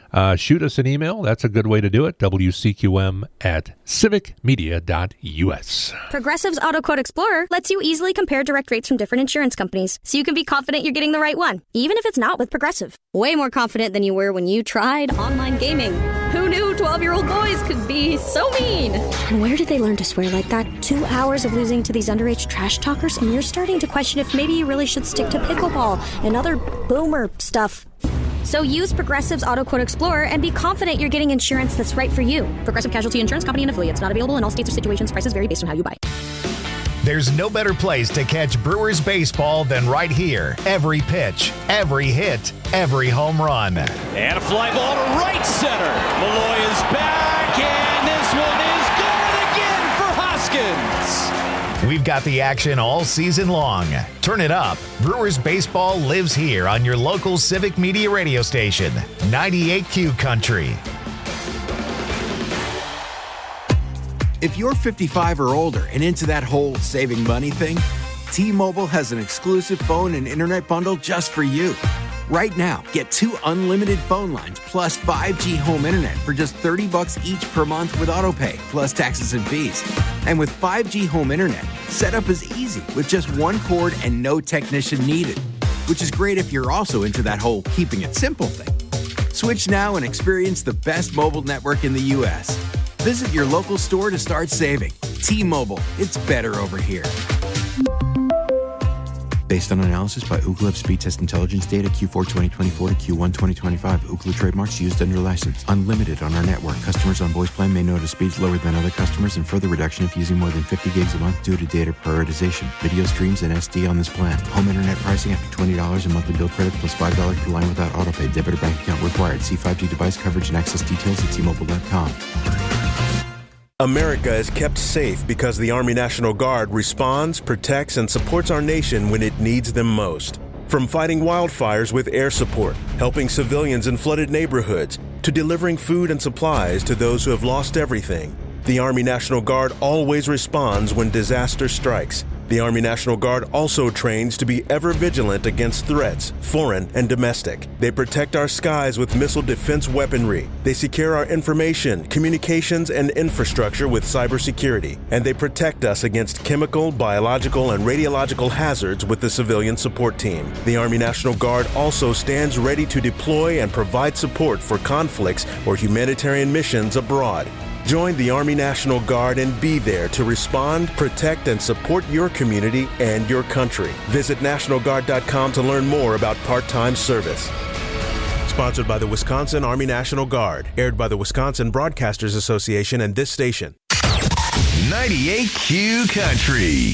uh, shoot us an email. That's a good way to do it. W C Q M at civic media dot U S. Progressive's Auto Quote Explorer lets you easily compare direct rates from different insurance companies, so you can be confident you're getting the right one, even if it's not with Progressive. Way more confident than you were when you tried online gaming. Who knew twelve-year-old boys could be so mean? And where did they learn to swear like that? Two hours of losing to these underage trash talkers, and you're starting to question if maybe you really should stick to pickleball and other boomer stuff. So use Progressive's Auto Quote Explorer and be confident you're getting insurance that's right for you. Progressive Casualty Insurance Company and affiliates. Not available in all states or situations. Prices vary based on how you buy. There's no better place to catch Brewers baseball than right here. Every pitch, every hit, every home run. And a fly ball to right center. Malloy is back, and this one is gone again for Hoskins. We've got the action all season long. Turn it up. Brewers baseball lives here on your local Civic Media radio station, ninety-eight Q Country. If you're fifty-five or older and into that whole saving money thing, T-Mobile has an exclusive phone and internet bundle just for you. Right now, get two unlimited phone lines plus five G home internet for just thirty bucks each per month with AutoPay, plus taxes and fees. And with five G home internet, setup is easy with just one cord and no technician needed, which is great if you're also into that whole keeping it simple thing. Switch now and experience the best mobile network in the U S. Visit your local store to start saving. T-Mobile, it's better over here. Based on analysis by Ookla Speed Test Intelligence data Q four twenty twenty-four to Q one twenty twenty-five. Ookla trademarks used under license. Unlimited on our network. Customers on voice plan may notice speeds lower than other customers and further reduction if using more than fifty gigs a month due to data prioritization. Video streams and S D on this plan. Home internet pricing after twenty dollars a monthly bill credit plus five dollars per line without autopay. Debit or bank account required. See five G device coverage and access details at T Mobile dot com. America is kept safe because the Army National Guard responds, protects, and supports our nation when it needs them most. From fighting wildfires with air support, helping civilians in flooded neighborhoods, to delivering food and supplies to those who have lost everything, the Army National Guard always responds when disaster strikes. The Army National Guard also trains to be ever vigilant against threats, foreign and domestic. They protect our skies with missile defense weaponry. They secure our information, communications, and infrastructure with cybersecurity. And they protect us against chemical, biological, and radiological hazards with the civilian support team. The Army National Guard also stands ready to deploy and provide support for conflicts or humanitarian missions abroad. Join the Army National Guard and be there to respond, protect, and support your community and your country. Visit National Guard dot com to learn more about part-time service. Sponsored by the Wisconsin Army National Guard. Aired by the Wisconsin Broadcasters Association and this station. ninety-eight Q Country.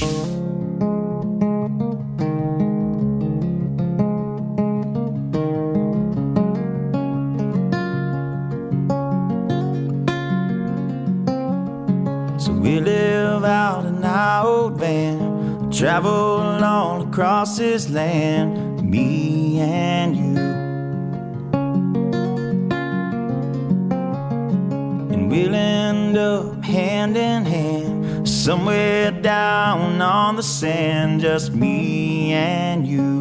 We live out in our old van, travel all across this land, me and you. And we'll end up hand in hand, somewhere down on the sand, just me and you.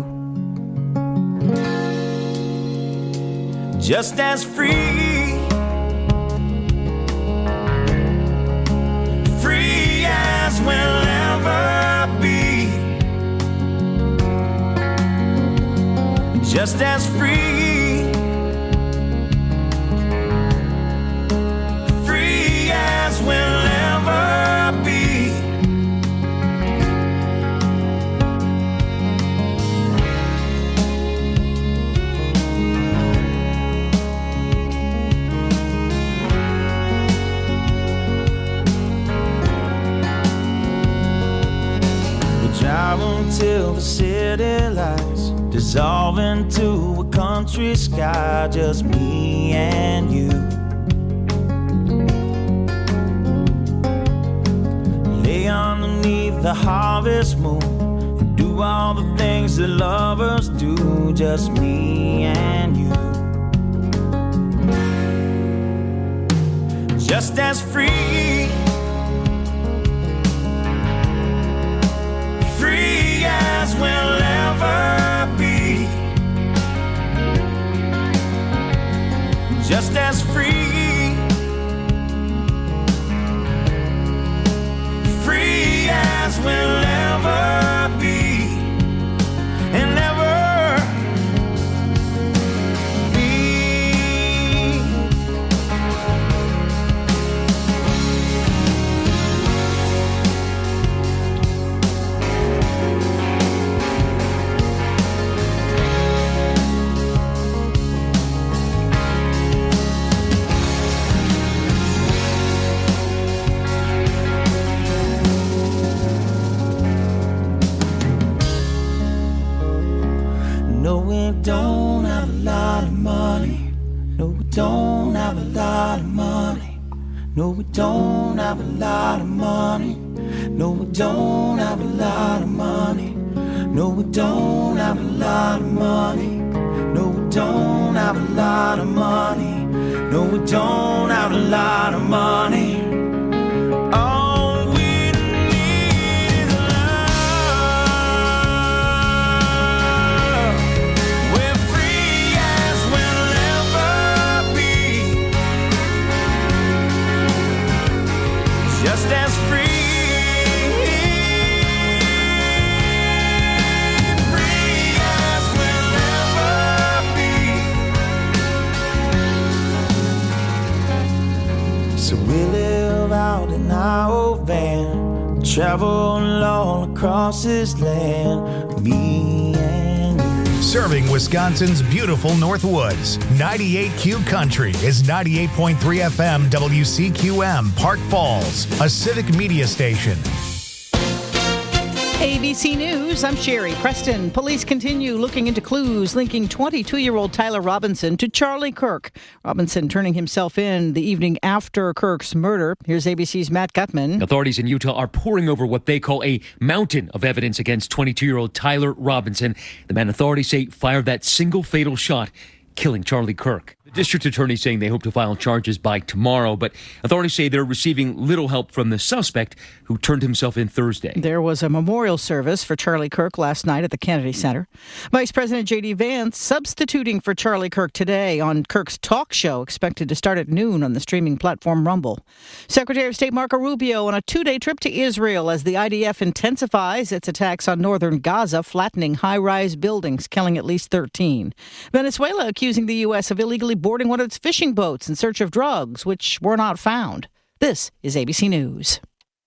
Just as free, as we'll ever be, just as free, free as we'll ever be. Drive until the city lights dissolve into a country sky, just me and you. Lay underneath the harvest moon and do all the things that lovers do, just me and you. Just as free, free as we'll ever be. just as free, free as we'll ever be, and never be. No, we don't have a lot of money. No, we don't have a lot of money. No, we don't have a lot of money. No, we don't have a lot of money. No, we don't have a lot of money. No, we don't have a lot of money. No, we don't have a lot of money. All we need is love. We're free as we'll ever be, just as free. So we live out in our old van, travel all across this land, me and you. Serving Wisconsin's beautiful North Woods, ninety-eight Q Country is ninety-eight point three F M W C Q M, Park Falls, a civic media station. A B C News, I'm Sherry Preston. Police continue looking into clues linking twenty-two-year-old Tyler Robinson to Charlie Kirk. Robinson turning himself in the evening after Kirk's murder. Here's A B C's Matt Gutman. Authorities in Utah are poring over what they call a mountain of evidence against twenty-two-year-old Tyler Robinson, the man authorities say fired that single fatal shot, killing Charlie Kirk. The district attorney saying they hope to file charges by tomorrow, but authorities say they're receiving little help from the suspect who turned himself in Thursday. There was a memorial service for Charlie Kirk last night at the Kennedy Center. Vice President J D Vance substituting for Charlie Kirk today on Kirk's talk show, expected to start at noon on the streaming platform Rumble. Secretary of State Marco Rubio on a two-day trip to Israel as the I D F intensifies its attacks on northern Gaza, flattening high-rise buildings, killing at least thirteen. Venezuela accusing the U S of illegally boarding one of its fishing boats in search of drugs, which were not found. This is A B C News.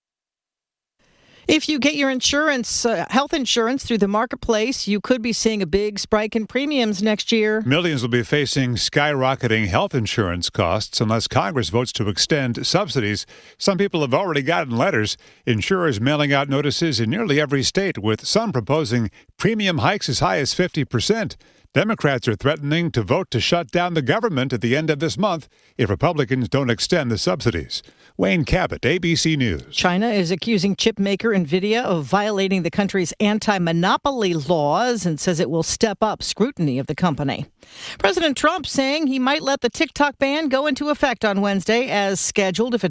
If you get your insurance, uh, health insurance through the marketplace, you could be seeing a big spike in premiums next year. Millions will be facing skyrocketing health insurance costs unless Congress votes to extend subsidies. Some people have already gotten letters. Insurers mailing out notices in nearly every state, with some proposing premium hikes as high as fifty percent. Democrats are threatening to vote to shut down the government at the end of this month if Republicans don't extend the subsidies. Wayne Cabot, A B C News. China is accusing chip maker NVIDIA of violating the country's anti-monopoly laws and says it will step up scrutiny of the company. President Trump saying he might let the TikTok ban go into effect on Wednesday as scheduled if it